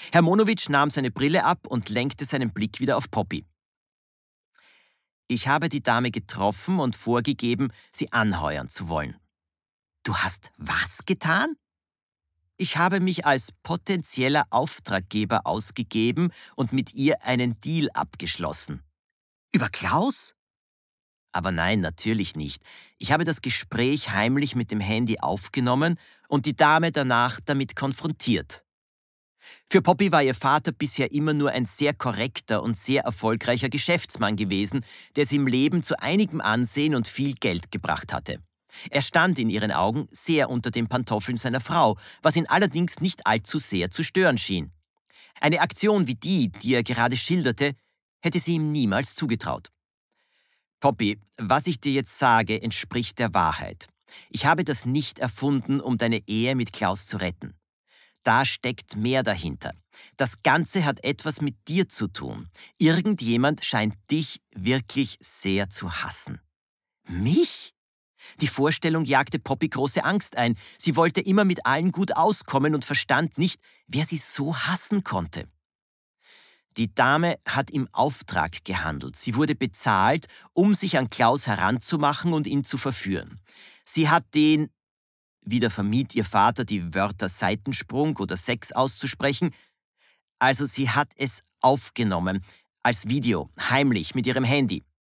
Herr Monowitsch nahm seine Brille ab und lenkte seinen Blick wieder auf Poppy. Ich habe die Dame getroffen und vorgegeben, sie anheuern zu wollen. Du hast was getan? Ich habe mich als potenzieller Auftraggeber ausgegeben und mit ihr einen Deal abgeschlossen. Über Klaus? Aber nein, natürlich nicht. Ich habe das Gespräch heimlich mit dem Handy aufgenommen und die Dame danach damit konfrontiert. Für Poppy war ihr Vater bisher immer nur ein sehr korrekter und sehr erfolgreicher Geschäftsmann gewesen, der sie im Leben zu einigem Ansehen und viel Geld gebracht hatte. Er stand in ihren Augen sehr unter den Pantoffeln seiner Frau, was ihn allerdings nicht allzu sehr zu stören schien. Eine Aktion wie die er gerade schilderte, hätte sie ihm niemals zugetraut. Poppy, was ich dir jetzt sage, entspricht der Wahrheit. Ich habe das nicht erfunden, um deine Ehe mit Klaus zu retten. Da steckt mehr dahinter. Das Ganze hat etwas mit dir zu tun. Irgendjemand scheint dich wirklich sehr zu hassen. Mich? Die Vorstellung jagte Poppy große Angst ein. Sie wollte immer mit allen gut auskommen und verstand nicht, wer sie so hassen konnte. Die Dame hat im Auftrag gehandelt. Sie wurde bezahlt, um sich an Klaus heranzumachen und ihn zu verführen. Sie hat den, wieder vermied ihr Vater die Wörter Seitensprung oder Sex auszusprechen, also sie hat es aufgenommen, als Video, heimlich mit ihrem Handy.